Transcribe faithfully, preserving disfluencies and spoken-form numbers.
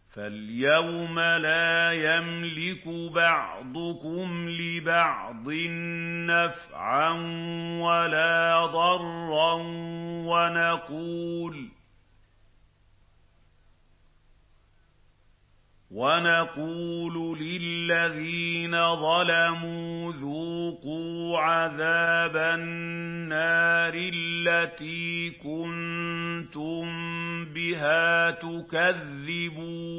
فَالْيَوْمَ لَا يَمْلِكُ بَعْضُكُمْ لِبَعْضٍ نَّفْعًا وَلَا ضَرًّا وَنَقُولُ وَنَقُولُ لِلَّذِينَ ظَلَمُوا ذُوقُوا عَذَابَ النَّارِ الَّتِي كُنتُم بِهَا تُكَذِّبُونَ